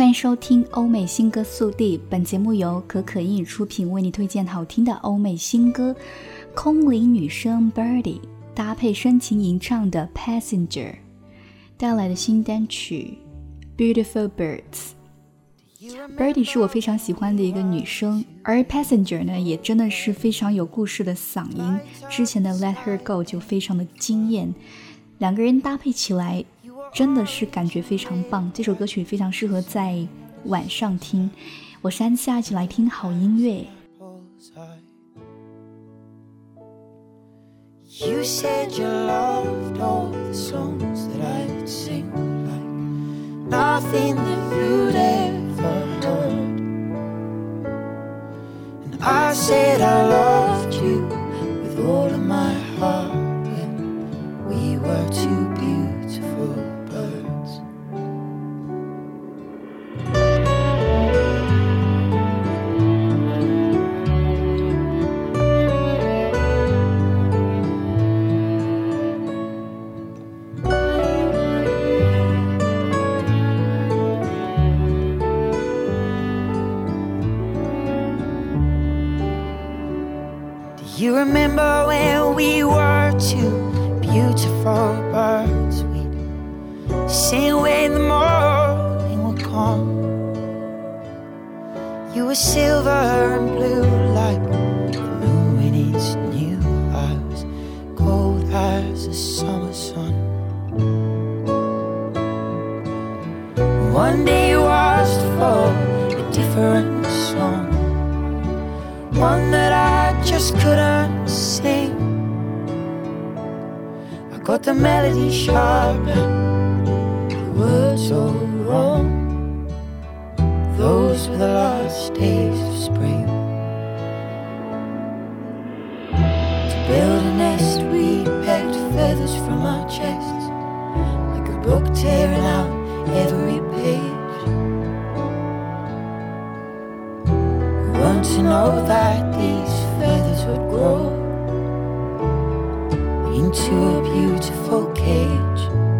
欢迎收听欧美新歌速递，本节目由可可英语出品，为你推荐好听的欧美新歌。空灵女声 Birdie 搭配深情吟唱的 Passenger 带来的新单曲 Beautiful Birds。Birdie 是我非常喜欢的一个女生，而 Passenger 呢也真的是非常有故事的嗓音，之前的 Let Her Go 就非常的惊艳，两个人搭配起来真的是感觉非常棒，这首歌曲非常适合在晚上听。我是安夏，一起来听好音乐。 You said you loved all the songs that I'd sing, like nothing that you'd ever heard. And I said I loved you with all of my heart when we were two beautiful birds. You remember when we were two beautiful birds? We'd sing when the morning would come. You were silver and blue like the moon when it's new. I was cold as the summer sun. One day was for a different song, one that I just couldn't sing. I got the melody sharp and the words all wrong. Those were the last days of spring. To build a nest we pecked feathers from our chests, like a book tearing out every page. We weren't to know that these feathers would grow into a beautiful cage.